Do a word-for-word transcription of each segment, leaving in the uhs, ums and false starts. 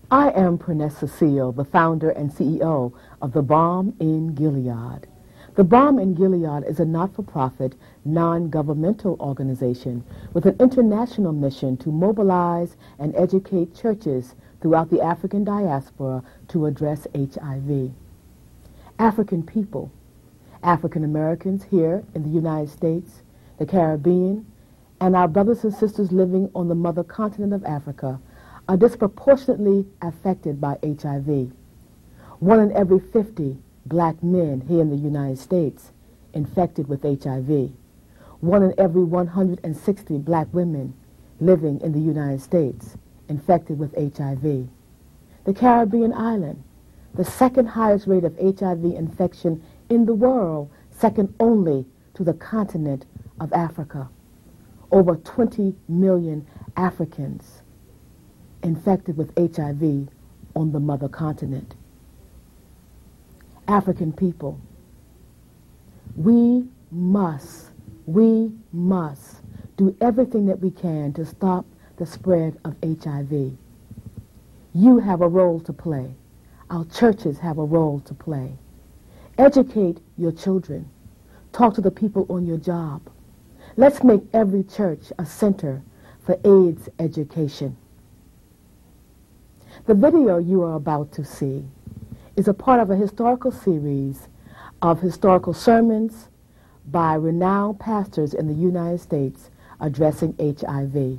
I am Pruness Cecile, the founder and C E O of The Balm in Gilead. The Balm in Gilead is a not-for-profit, non-governmental organization with an international mission to mobilize and educate churches throughout the African diaspora to address H I V. African people, African Americans here in the United States, the Caribbean, and our brothers and sisters living on the mother continent of Africa are disproportionately affected by H I V. One in every fifty black men here in the United States infected with H I V. One in every one hundred sixty black women living in the United States infected with H I V. The Caribbean island, the second highest rate of H I V infection in the world, second only to the continent of Africa. Over twenty million Africans infected with H I V on the mother continent. African people, we must, we must do everything that we can to stop the spread of H I V. You have a role to play. Our churches have a role to play. Educate your children. Talk to the people on your job. Let's make every church a center for AIDS education. The video you are about to see is a part of a historical series of historical sermons by renowned pastors in the United States addressing H I V.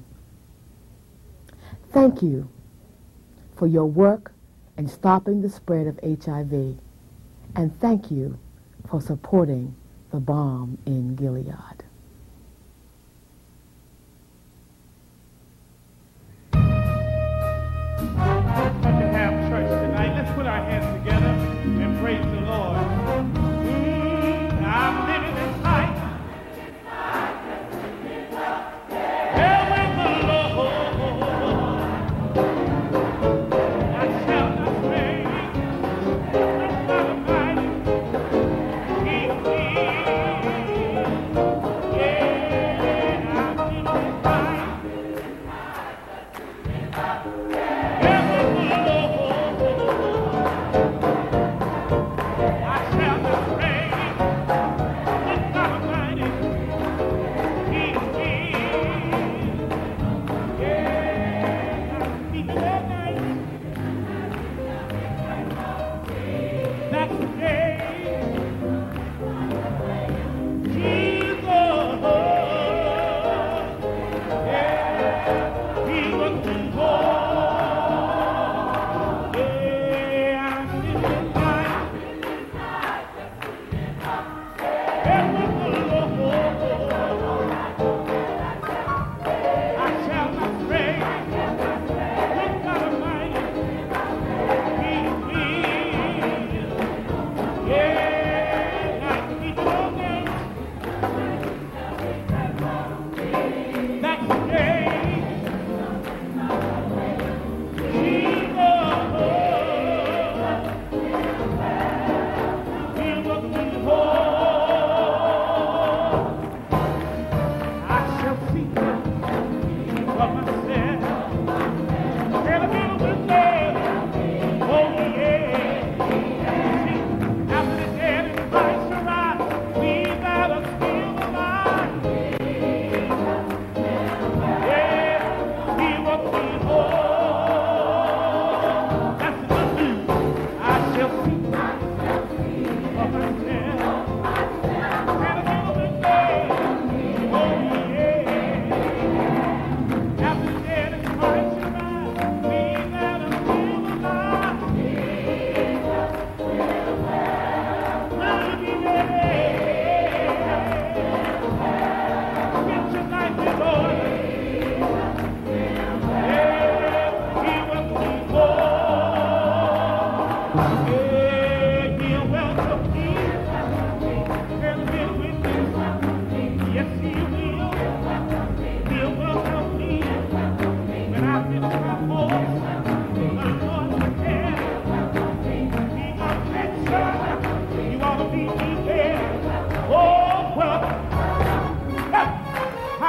Thank you for your work in stopping the spread of H I V, and thank you for supporting the Balm in Gilead. Praise the Lord. Mm, I'm living this life. There with the Lord. I shall not faint. I'm mighty. Keep me. Yeah, I'm living this life. There with the Lord.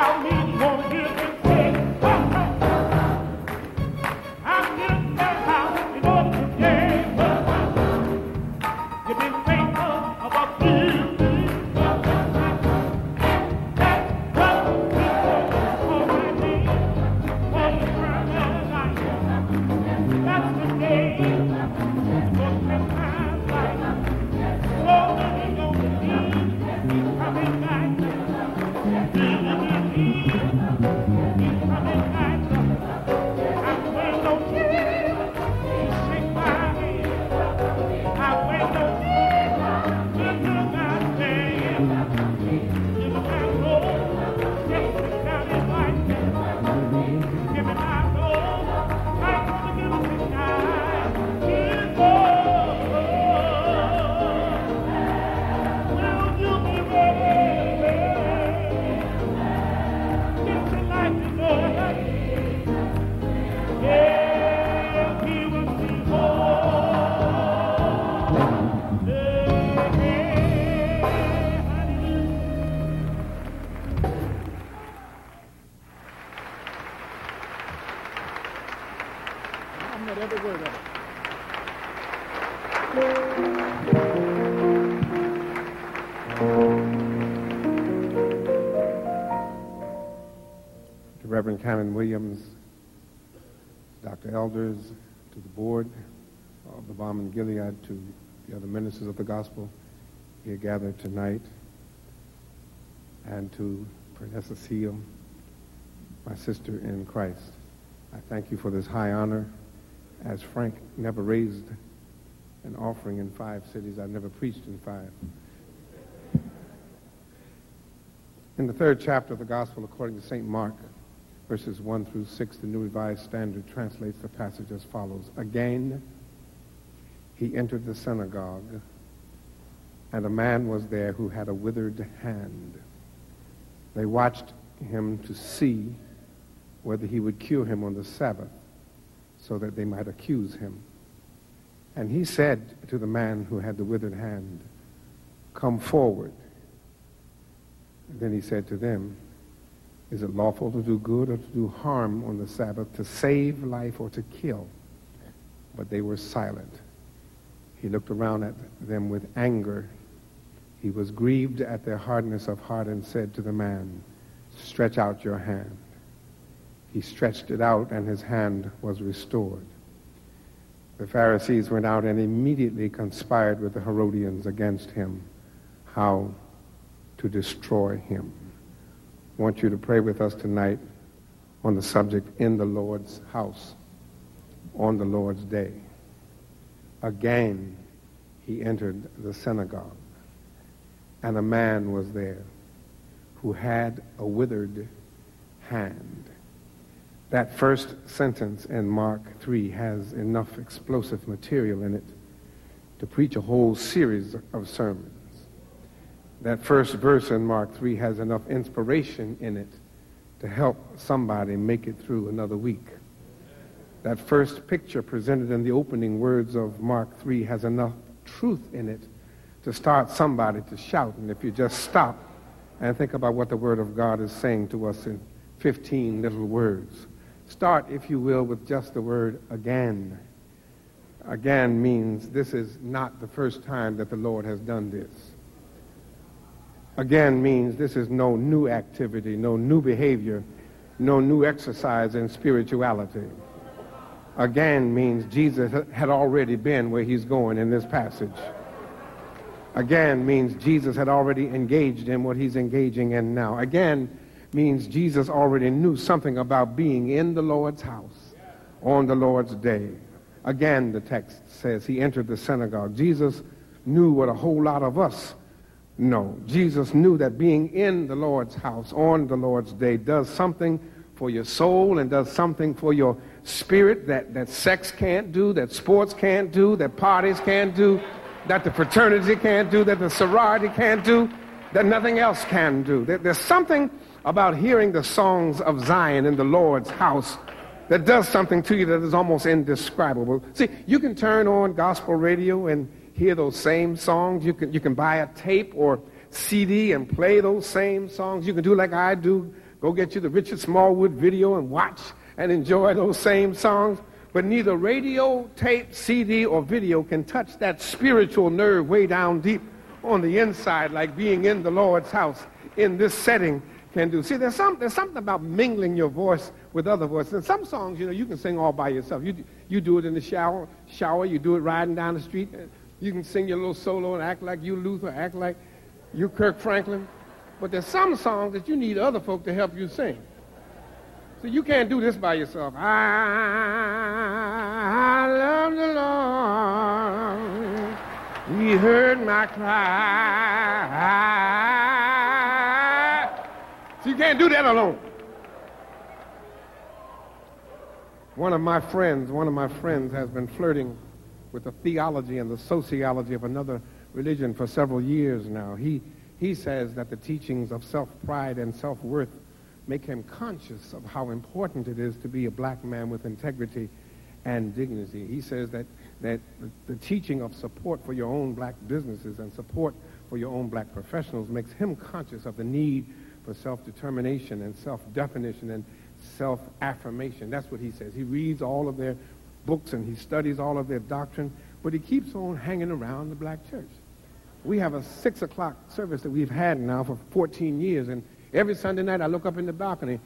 How I meant every word of it. To Reverend Canon Williams, Doctor Elders, to the board of the Balm in Gilead, to the other ministers of the gospel here gathered tonight, and to Princess Cecile, my sister in Christ. I thank you for this high honor. As Frank never raised an offering in five cities, I've never preached in five. In the third chapter of the Gospel according to Saint Mark, verses one through six, the New Revised Standard translates the passage as follows. Again, he entered the synagogue, and a man was there who had a withered hand. They watched him to see whether he would cure him on the Sabbath, so that they might accuse him. And he said to the man who had the withered hand, "Come forward." And then he said to them, "Is it lawful to do good or to do harm on the Sabbath, to save life or to kill?" But they were silent. He looked around at them with anger. He was grieved at their hardness of heart and said to the man, "Stretch out your hand." He stretched it out, and his hand was restored. The Pharisees went out and immediately conspired with the Herodians against him, how to destroy him. I want you to pray with us tonight on the subject, in the Lord's house, on the Lord's day. Again, he entered the synagogue, and a man was there who had a withered hand. That first sentence in Mark three has enough explosive material in it to preach a whole series of sermons. That first verse in Mark three has enough inspiration in it to help somebody make it through another week. That first picture presented in the opening words of Mark three has enough truth in it to start somebody to shout. And if you just stop and think about what the Word of God is saying to us in fifteen little words. Start, if you will, with just the word again. Again means this is not the first time that the Lord has done this. Again means this is no new activity, no new behavior, no new exercise in spirituality. Again means Jesus had already been where he's going in this passage. Again means Jesus had already engaged in what he's engaging in now. Again means Jesus already knew something about being in the Lord's house on the Lord's day. Again, the text says he entered the synagogue. Jesus knew what a whole lot of us know. Jesus knew that being in the Lord's house on the Lord's day does something for your soul and does something for your spirit that, that sex can't do, that sports can't do, that parties can't do, that the fraternity can't do, that the sorority can't do, that nothing else can do. There, there's something about hearing the songs of Zion in the Lord's house that does something to you that is almost indescribable. See, you can turn on gospel radio and hear those same songs. You can, you can buy a tape or C D and play those same songs. You can do like I do, go get you the Richard Smallwood video and watch and enjoy those same songs. But neither radio, tape, C D, or video can touch that spiritual nerve way down deep on the inside like being in the Lord's house in this setting can do. See, there's, some, there's something about mingling your voice with other voices. And some songs, you know, you can sing all by yourself. You, you do it in the shower, shower, you do it riding down the street. You can sing your little solo and act like you Luther, act like you Kirk Franklin. But there's some songs that you need other folk to help you sing. So you can't do this by yourself. I, I love the Lord. He heard my cry. So you can't do that alone. One of my friends, one of my friends has been flirting with the theology and the sociology of another religion for several years now. He, he says that the teachings of self-pride and self-worth make him conscious of how important it is to be a black man with integrity and dignity. He says that, that the teaching of support for your own black businesses and support for your own black professionals makes him conscious of the need for self-determination and self-definition and self-affirmation. That's what he says. He reads all of their books and he studies all of their doctrine, but he keeps on hanging around the black church. We have a six o'clock service that we've had now for fourteen years, and every Sunday night I look up in the balcony,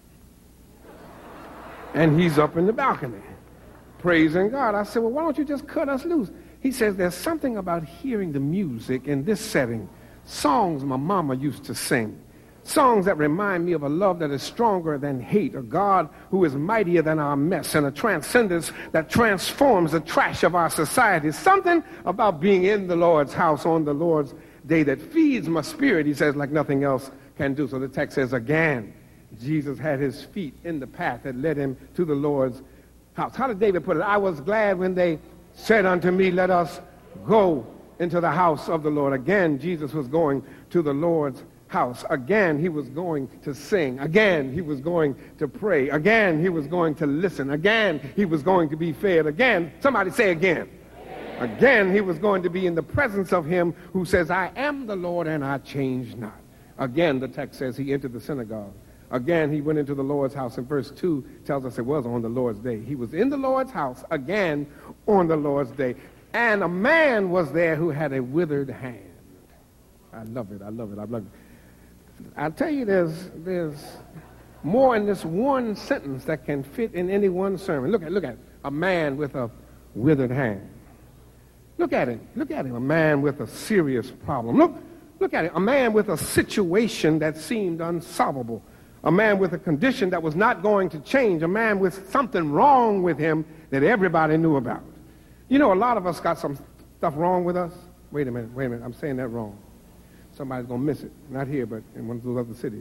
and he's up in the balcony, praising God. I said, well, why don't you just cut us loose? He says, there's something about hearing the music in this setting, songs my mama used to sing, songs that remind me of a love that is stronger than hate, a God who is mightier than our mess, and a transcendence that transforms the trash of our society. Something about being in the Lord's house on the Lord's day that feeds my spirit, he says, like nothing else can do. So the text says, again, Jesus had his feet in the path that led him to the Lord's house. How did David put it? I was glad when they said unto me, let us go into the house of the Lord. Again, Jesus was going to the Lord's house. Again, he was going to sing. Again, he was going to pray. Again, he was going to listen. Again, he was going to be fed. Again, somebody say again. Again, again he was going to be in the presence of him who says, I am the Lord and I change not. Again, the text says he entered the synagogue. Again, he went into the Lord's house. And verse two tells us it was on the Lord's day. He was in the Lord's house again on the Lord's day. And a man was there who had a withered hand. I love it. I love it. I love it. I tell you, there's there's more in this one sentence that can fit in any one sermon. Look at look at a man with a withered hand. Look at it. Look at him. A man with a serious problem. Look look at it. A man with a situation that seemed unsolvable. A man with a condition that was not going to change. A man with something wrong with him that everybody knew about. You know, a lot of us got some stuff wrong with us. Wait a minute. Wait a minute. I'm saying that wrong. Somebody's going to miss it. Not here, but in one of those other cities.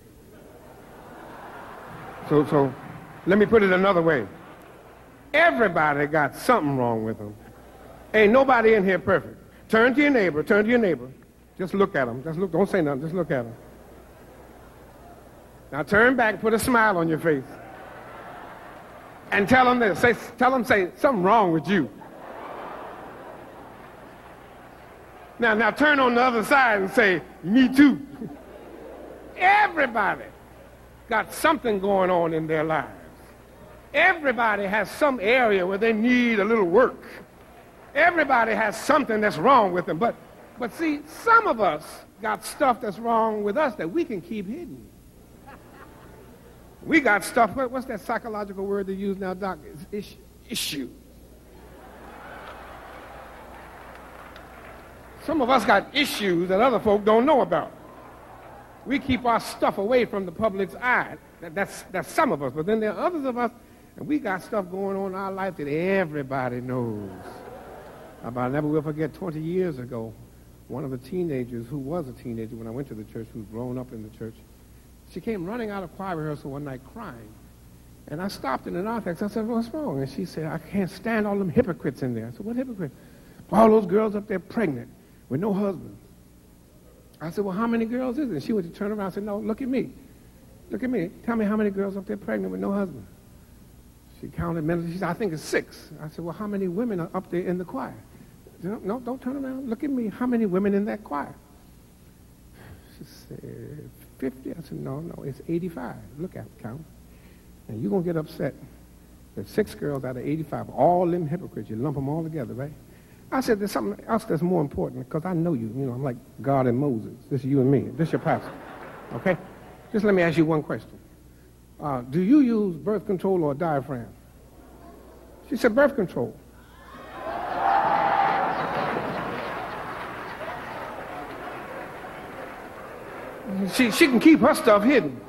So, so let me put it another way. Everybody got something wrong with them. Ain't nobody in here perfect. Turn to your neighbor. Turn to your neighbor. Just look at them. Just look. Don't say nothing. Just look at them. Now turn back. Put a smile on your face. And tell them this. Say, tell them, say, something wrong with you. Now, now turn on the other side and say, me too. Everybody got something going on in their lives. Everybody has some area where they need a little work. Everybody has something that's wrong with them. But, but see, some of us got stuff that's wrong with us that we can keep hidden. We got stuff, what's that psychological word they use now, Doc? It's issue. Some of us got issues that other folk don't know about. We keep our stuff away from the public's eye. That, that's, that's some of us. But then there are others of us, and we got stuff going on in our life that everybody knows about. I never will forget, twenty years ago, one of the teenagers who was a teenager when I went to the church, who's grown up in the church, she came running out of choir rehearsal one night crying. And I stopped in the narthex. I said, what's wrong? And she said, I can't stand all them hypocrites in there. I said, what hypocrites? All those girls up there pregnant with no husband. I said, well, how many girls is it? And she went to turn around and said, no, look at me. Look at me. Tell me how many girls up there pregnant with no husband. She counted mentally. She said, I think it's six. I said, well, how many women are up there in the choir? No, no, don't turn around. Look at me. How many women in that choir? She said, fifty. I said, no, no, it's eighty-five. Look at it, count. And you're going to get upset. There's six girls out of eighty-five, all them hypocrites. You lump them all together, right? I said, there's something else that's more important, because I know you. You know, I'm like God and Moses. This is you and me. This is your pastor. Okay? Just let me ask you one question. Uh, do you use birth control or diaphragm? She said, birth control. She, she can keep her stuff hidden.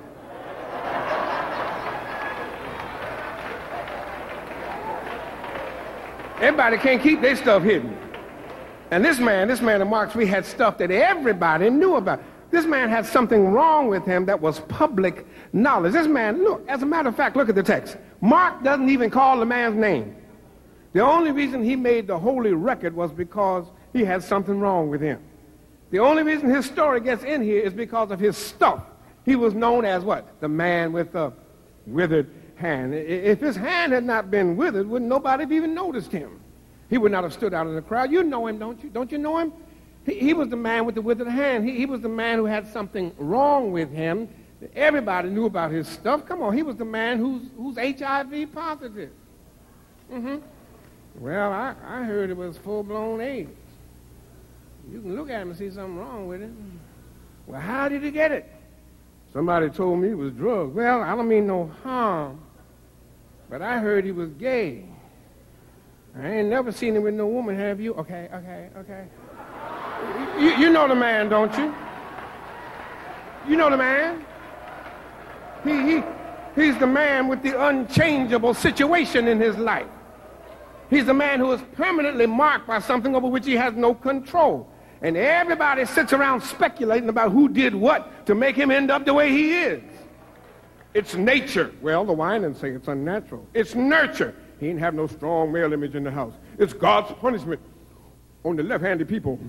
Everybody can't keep their stuff hidden. And this man, this man in Mark three had stuff that everybody knew about. This man had something wrong with him that was public knowledge. This man, look, as a matter of fact, look at the text. Mark doesn't even call the man's name. The only reason he made the holy record was because he had something wrong with him. The only reason his story gets in here is because of his stuff. He was known as what? The man with the withered hand. If his hand had not been withered, wouldn't nobody have even noticed him. He would not have stood out in the crowd. You know him, don't you? Don't you know him? He, he was the man with the withered hand. He, he was the man who had something wrong with him. Everybody knew about his stuff. Come on, he was the man who's, who's H I V positive. Mm-hmm. Well, I, I heard it was full-blown AIDS. You can look at him and see something wrong with it. Well, how did he get it? Somebody told me it was drugs. Well, I don't mean no harm, but I heard he was gay. I ain't never seen him with no woman, have you? Okay, okay, okay. You, you know the man, don't you? You know the man? He, he, he's the man with the unchangeable situation in his life. He's the man who is permanently marked by something over which he has no control. And everybody sits around speculating about who did what to make him end up the way he is. It's nature. Well, the Winans say it's unnatural. It's nurture. He didn't have no strong male image in the house. It's God's punishment on the left-handed people.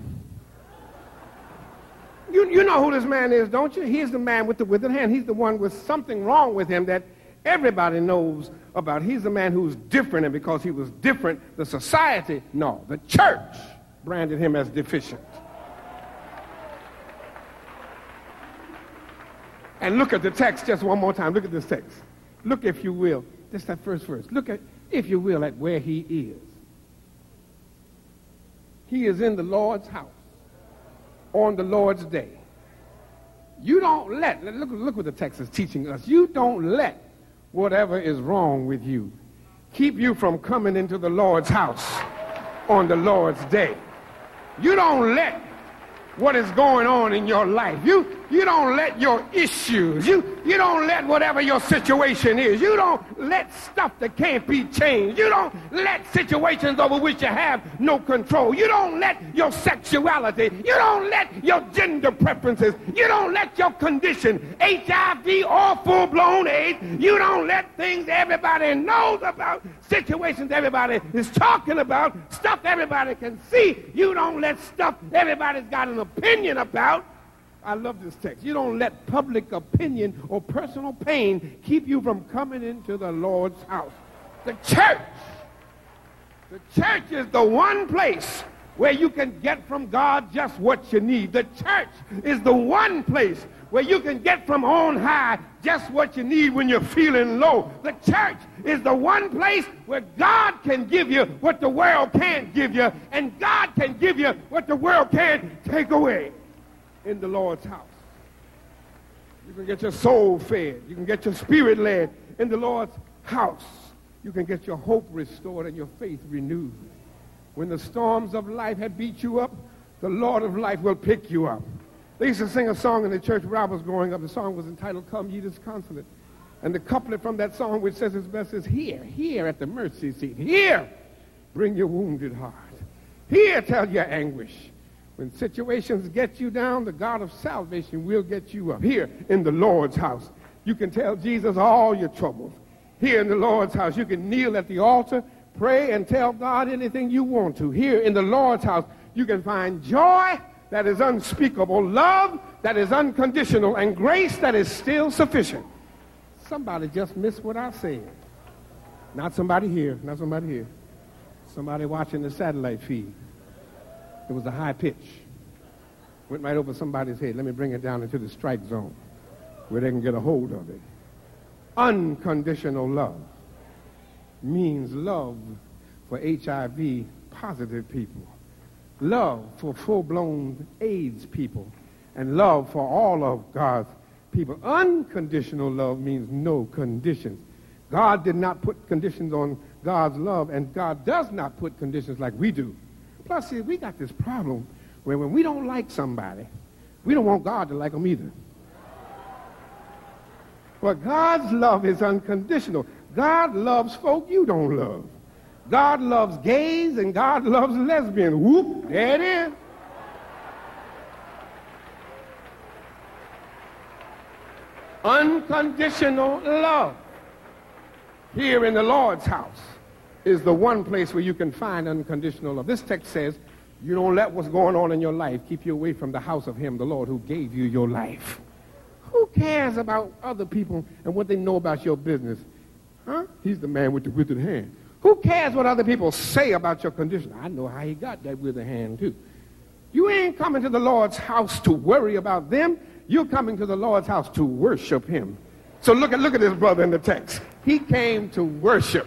You, you know who this man is, don't you? He's the man with the withered hand. He's the one with something wrong with him that everybody knows about. He's the man who's different, and because he was different, the society, no, the church branded him as deficient. And look at the text just one more time. Look at this text. Look, if you will, just that first verse. Look at, if you will, at where he is. He is in the Lord's house on the Lord's day. You don't let, look, look what the text is teaching us. You don't let whatever is wrong with you keep you from coming into the Lord's house on the Lord's day. You don't let what is going on in your life. You, you don't let your issues, you, you don't let whatever your situation is, you don't let stuff that can't be changed. You don't let situations over which you have no control. You don't let your sexuality, you don't let your gender preferences, you don't let your condition, H I V or full-blown AIDS, you don't let things everybody knows about, situations everybody is talking about, stuff everybody can see. You don't let stuff everybody's got an opinion about. I love this text. You don't let public opinion or personal pain keep you from coming into the Lord's house. The church, the church is the one place where you can get from God just what you need. The church is the one place where you can get from on high just what you need when you're feeling low. The church is the one place where God can give you what the world can't give you, and God can give you what the world can't take away. In the Lord's house, you can get your soul fed. You can get your spirit led. In the Lord's house, you can get your hope restored and your faith renewed. When the storms of life had beat you up, the Lord of life will pick you up. They used to sing a song in the church where I was growing up. The song was entitled, "Come Ye Disconsolate." And the couplet from that song, which says its best, is, "Here, here at the mercy seat. Here, bring your wounded heart. Here, tell your anguish. When situations get you down, the God of salvation will get you up." Here in the Lord's house, you can tell Jesus all your troubles. Here in the Lord's house, you can kneel at the altar, pray, and tell God anything you want to. Here in the Lord's house, you can find joy that is unspeakable, love that is unconditional, and grace that is still sufficient. Somebody just missed what I said. Not somebody here, not somebody here. Somebody watching the satellite feed. It was a high pitch. Went right over somebody's head. Let me bring it down into the strike zone where they can get a hold of it. Unconditional love means love for H I V positive people, love for full-blown AIDS people, and love for all of God's people. Unconditional love means no conditions. God did not put conditions on God's love, and God does not put conditions like we do. Plus, see, we got this problem where when we don't like somebody, we don't want God to like them either. But God's love is unconditional. God loves folk you don't love. God loves gays and God loves lesbians. Whoop, there it is. Unconditional love. Here in the Lord's house is the one place where you can find unconditional love. This text says, you don't let what's going on in your life keep you away from the house of him, the Lord, who gave you your life. Who cares about other people and what they know about your business? Huh? He's the man with the withered hand. Who cares what other people say about your condition? I know how he got that withered hand, too. You ain't coming to the Lord's house to worry about them. You're coming to the Lord's house to worship him. So look at, look at this brother in the text. He came to worship.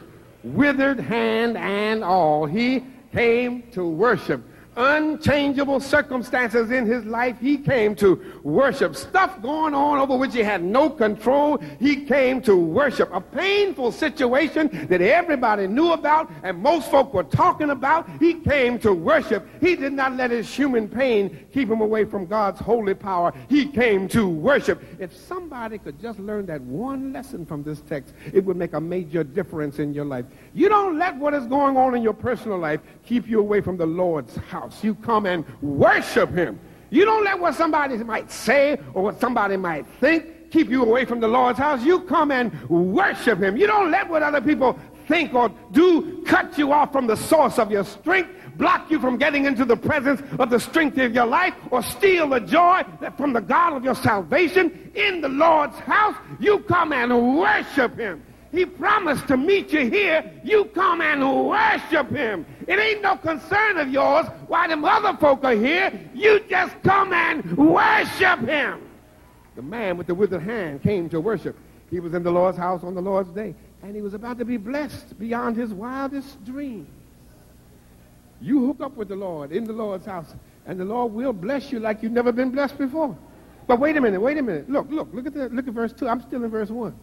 withered hand and all. He came to worship. Unchangeable circumstances in his life, he came to worship. Stuff going on over which he had no control, he came to worship. A painful situation that everybody knew about and most folk were talking about, he came to worship. He did not let his human pain keep him away from God's holy power. He came to worship. If somebody could just learn that one lesson from this text, it would make a major difference in your life. You don't let what is going on in your personal life keep you away from the Lord's house. You come and worship him. You don't let what somebody might say or what somebody might think keep you away from the Lord's house. You come and worship him. You don't let what other people think or do cut you off from the source of your strength, block you from getting into the presence of the strength of your life, or steal the joy from the God of your salvation. In the Lord's house, you come and worship him. He promised to meet you here. You come and worship him. It ain't no concern of yours why them other folk are here. You just come and worship him. The man with the withered hand came to worship. He was in the Lord's house on the Lord's day, and he was about to be blessed beyond his wildest dreams. You hook up with the Lord in the Lord's house, and the Lord will bless you like you've never been blessed before. But wait a minute, wait a minute. Look, look, look at the, look at verse two. I'm still in verse one.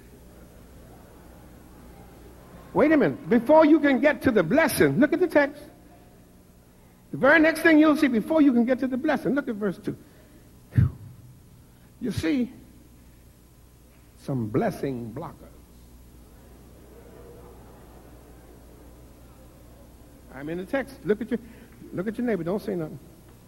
Wait a minute. Before you can get to the blessing, look at the text. The very next thing you'll see before you can get to the blessing, look at verse two. You see some blessing blockers. I'm in the text. Look at your, look at your neighbor. Don't say nothing.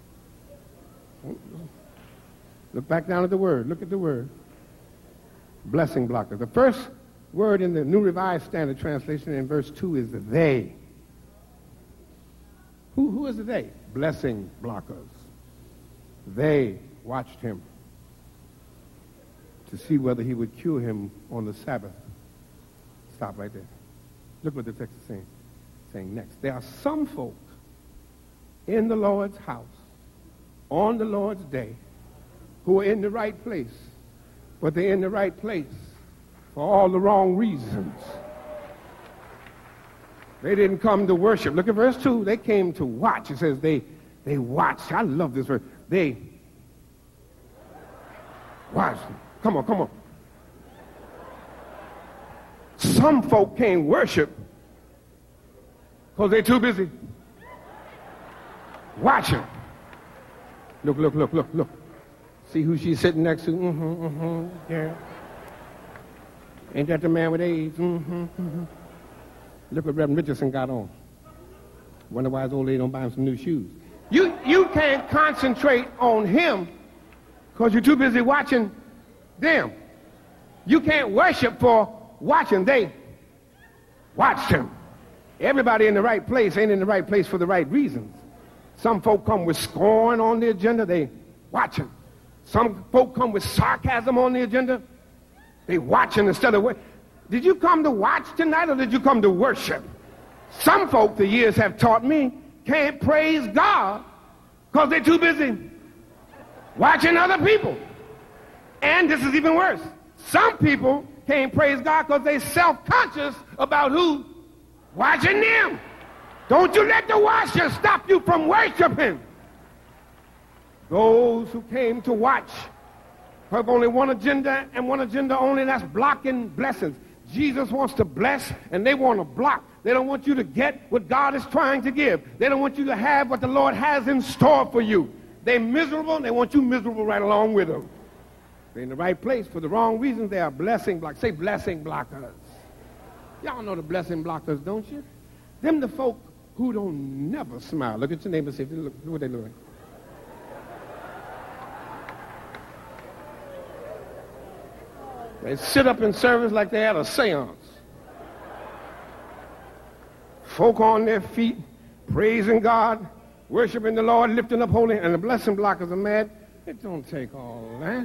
Look back down at the word. Look at the word. Blessing blockers. The first word in the New Revised Standard Translation in verse two is the they. Who, who is the they? Blessing blockers. They watched him to see whether he would cure him on the Sabbath. Stop right there. Look what the text is saying. Saying next. There are some folk in the Lord's house on the Lord's day who are in the right place, but they're in the right place for all the wrong reasons. They didn't come to worship. Look at verse two. They came to watch. It says they, they watched. I love this verse. They watched. Come on, come on. Some folk can't worship because they're too busy watching. Look, look, look, look, look. See who she's sitting next to? Mm-hmm, mm-hmm, yeah. Ain't that the man with AIDS? Mm-hmm, mm-hmm. Look what Reverend Richardson got on. Wonder why his old lady don't buy him some new shoes. You, you can't concentrate on him because you're too busy watching them. You can't worship for watching. They watched him. Everybody in the right place ain't in the right place for the right reasons. Some folk come with scorn on the agenda. They watching. Some folk come with sarcasm on the agenda. They watching instead of worship. Did you come to watch tonight or did you come to worship? Some folk, the years have taught me, can't praise God because they're too busy watching other people. And this is even worse. Some people can't praise God because they're self-conscious about who watching them. Don't you let the watcher stop you from worshiping. Those who came to watch have only one agenda and one agenda only, and that's blocking blessings. Jesus wants to bless, and they want to block. They don't want you to get what God is trying to give. They don't want you to have what the Lord has in store for you. They're miserable, and they want you miserable right along with them. They're in the right place for the wrong reasons. They are blessing blockers. Say blessing blockers. Y'all know the blessing blockers, don't you? Them the folk who don't never smile. Look at your neighbor and say, look, look what they look like. They sit up in service like they had a seance. Folk on their feet, praising God, worshiping the Lord, lifting up holy, and the blessing blockers are mad. It don't take all that.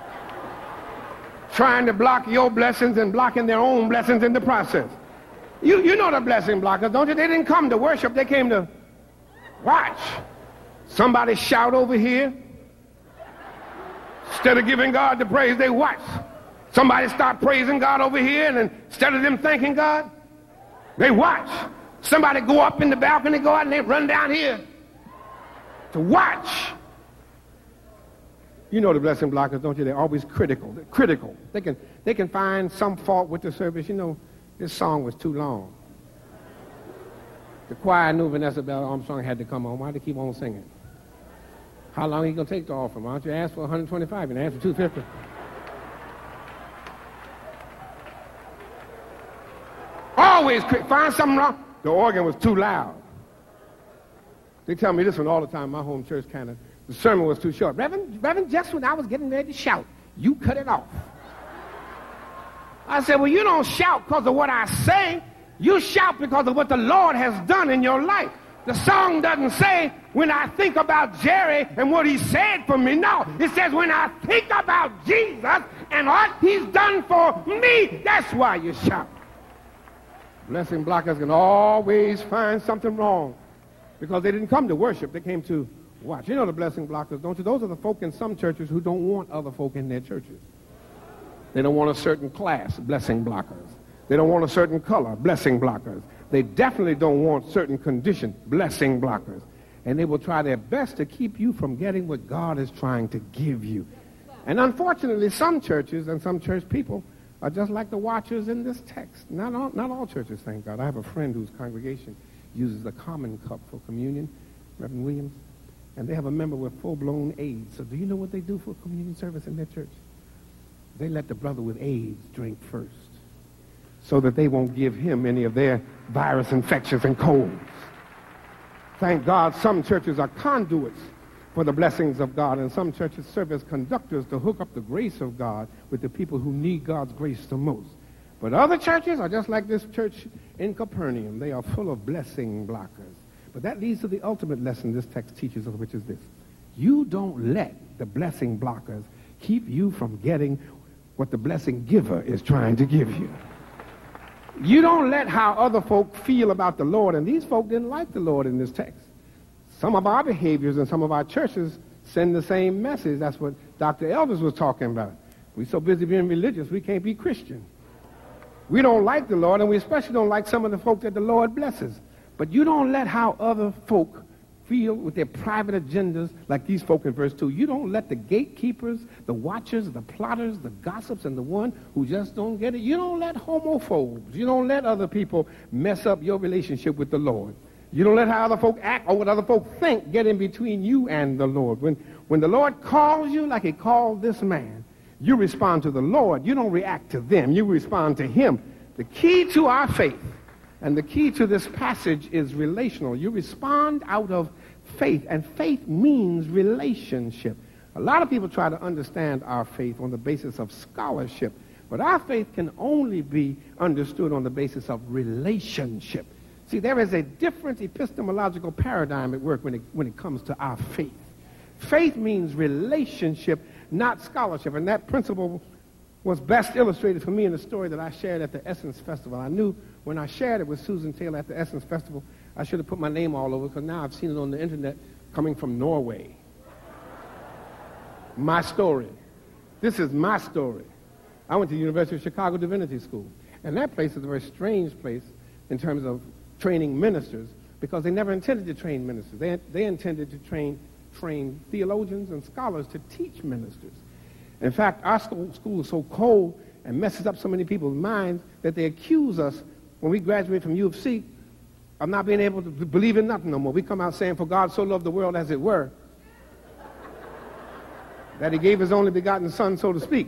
Trying to block your blessings and blocking their own blessings in the process. You, you know the blessing blockers, don't you? They didn't come to worship, they came to watch. Somebody shout over here. Instead of giving God the praise, they watch. Somebody start praising God over here, and instead of them thanking God, They watch. Somebody go up in the balcony, go out, and they run down here to watch. You know the blessing blockers, don't you? They're always critical. They're critical. They can, they can find some fault with the service. You know, this song was too long. The choir knew Vanessa Bell Armstrong had to come on. Why'd they keep on singing? How long are you going to take to offer? Why don't you ask for one hundred twenty-five and ask for two hundred fifty? Always cri- find something wrong. The organ was too loud. They tell me this one all the time. My home church kind of, the sermon was too short. Reverend, Reverend, just when I was getting ready to shout, you cut it off. I said, well, you don't shout because of what I say. You shout because of what the Lord has done in your life. The song doesn't say, when I think about Jerry and what he said for me. No, it says, when I think about Jesus and what he's done for me, that's why you shout. Blessing blockers can always find something wrong because they didn't come to worship. They came to watch. You know the blessing blockers, don't you? Those are the folk in some churches who don't want other folk in their churches. They don't want a certain class, blessing blockers. They don't want a certain color, blessing blockers. They definitely don't want certain condition, blessing blockers. And they will try their best to keep you from getting what God is trying to give you. And unfortunately, some churches and some church people are just like the watchers in this text. Not all, not all churches, thank God. I have a friend whose congregation uses the common cup for communion, Reverend Williams, and they have a member with full-blown AIDS. So do you know what they do for communion service in their church? They let the brother with AIDS drink first so that they won't give him any of their virus infections and colds. Thank God some churches are conduits for the blessings of God, and some churches serve as conductors to hook up the grace of God with the people who need God's grace the most. But other churches are just like this church in Capernaum. They are full of blessing blockers. But that leads to the ultimate lesson this text teaches us, which is this. You don't let the blessing blockers keep you from getting what the blessing giver is trying to give you. You don't let how other folk feel about the Lord, and these folk didn't like the Lord in this text. Some of our behaviors and some of our churches send the same message. That's what Doctor Elders was talking about. We're so busy being religious, we can't be Christian. We don't like the Lord, and we especially don't like some of the folk that the Lord blesses. But you don't let how other folk feel with their private agendas, like these folk in verse two. You don't let the gatekeepers, the watchers, the plotters, the gossips, and the one who just don't get it. You don't let homophobes, you don't let other people mess up your relationship with the Lord. You don't let how other folk act or what other folk think get in between you and the Lord. When, when the Lord calls you like he called this man, you respond to the Lord. You don't react to them. You respond to him. The key to our faith and the key to this passage is relational. You respond out of faith, and faith means relationship. A lot of people try to understand our faith on the basis of scholarship, but our faith can only be understood on the basis of relationship. See, there is a different epistemological paradigm at work when it, when it comes to our faith. Faith means relationship, not scholarship, and that principle was best illustrated for me in a story that I shared at the Essence Festival. I knew when I shared it with Susan Taylor at the Essence Festival, I should have put my name all over, because now I've seen it on the internet coming from Norway. My story. This is my story. I went to the University of Chicago Divinity School, and that place is a very strange place in terms of training ministers, because they never intended to train ministers. They, they intended to train, train theologians and scholars to teach ministers. In fact, our school, school is so cold and messes up so many people's minds that they accuse us when we graduate from U of C of not being able to believe in nothing no more. We come out saying, for God so loved the world, as it were, that he gave his only begotten son, so to speak,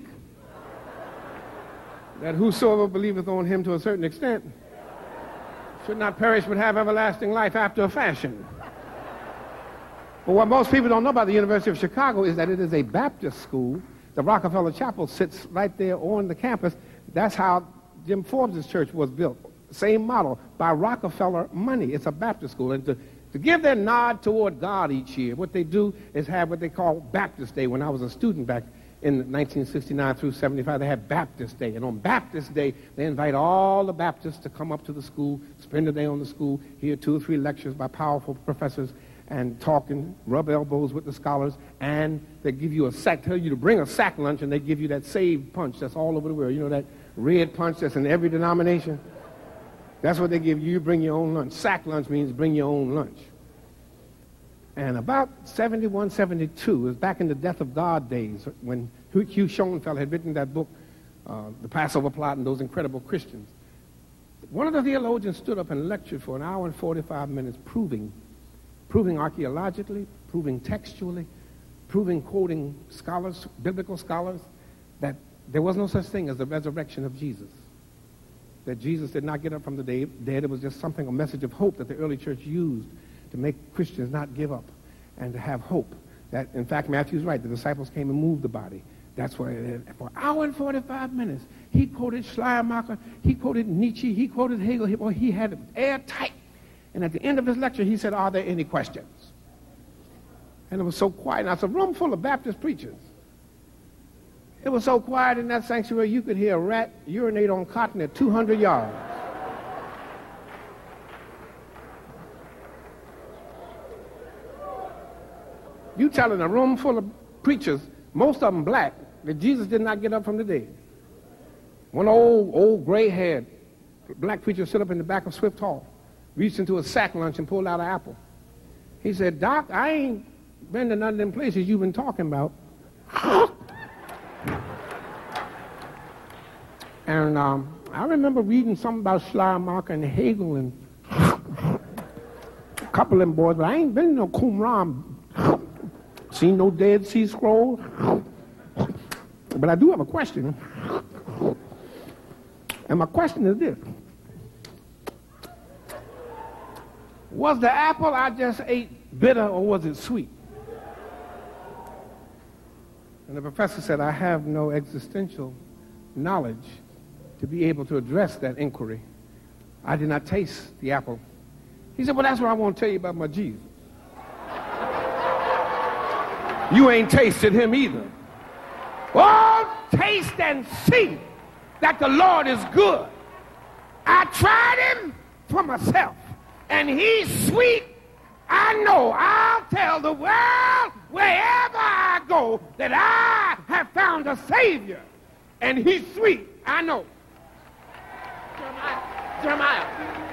that whosoever believeth on him to a certain extent should not perish but have everlasting life after a fashion. But what most people don't know about the University of Chicago is that it is a Baptist school. The Rockefeller Chapel sits right there on the campus. That's how Jim Forbes' church was built. Same model, by Rockefeller money. It's a Baptist school. And to, to give their nod toward God each year, what they do is have what they call Baptist Day. When I was a student back in nineteen sixty-nine through seventy-five, they had Baptist Day. And on Baptist Day, they invite all the Baptists to come up to the school, spend the day on the school, hear two or three lectures by powerful professors, and talk and rub elbows with the scholars, and they give you a sack, tell you to bring a sack lunch, and they give you that saved punch that's all over the world. You know that red punch that's in every denomination? That's what they give you. You bring your own lunch. Sack lunch means bring your own lunch. And about seventy-one, seventy-two, it was back in the Death of God days when Hugh Schoenfeld had written that book, uh, The Passover Plot and Those Incredible Christians. One of the theologians stood up and lectured for an hour and forty-five minutes proving, proving archaeologically, proving textually, proving, quoting scholars, biblical scholars, that there was no such thing as the resurrection of Jesus. That Jesus did not get up from the dead. It was just something, a message of hope that the early church used to make Christians not give up and to have hope. That, in fact, Matthew's right. The disciples came and moved the body. That's why for an hour and forty-five minutes, he quoted Schleiermacher, he quoted Nietzsche, he quoted Hegel. He, well, he had it airtight. And at the end of his lecture, he said, are there any questions? And it was so quiet. Now, it's a room full of Baptist preachers. It was so quiet in that sanctuary, you could hear a rat urinate on cotton at two hundred yards. You telling a room full of preachers, most of them black, that Jesus did not get up from the dead. One old, old gray-haired black preacher stood up in the back of Swift Hall, reached into a sack lunch and pulled out an apple. He said, Doc, I ain't been to none of them places you've been talking about. And um, I remember reading something about Schleiermacher and Hegel and a couple of them boys, but I ain't been to no Qumran, seen no Dead Sea Scrolls. But I do have a question. And my question is this. Was the apple I just ate bitter or was it sweet? And the professor said, I have no existential knowledge to be able to address that inquiry. I did not taste the apple. He said, well, that's what I want to tell you about my Jesus. You ain't tasted him either. Oh, taste and see that the Lord is good. I tried him for myself, and he's sweet. I know I'll tell the world wherever I go that I have found a Savior, and he's sweet. I know. Jeremiah. Jeremiah.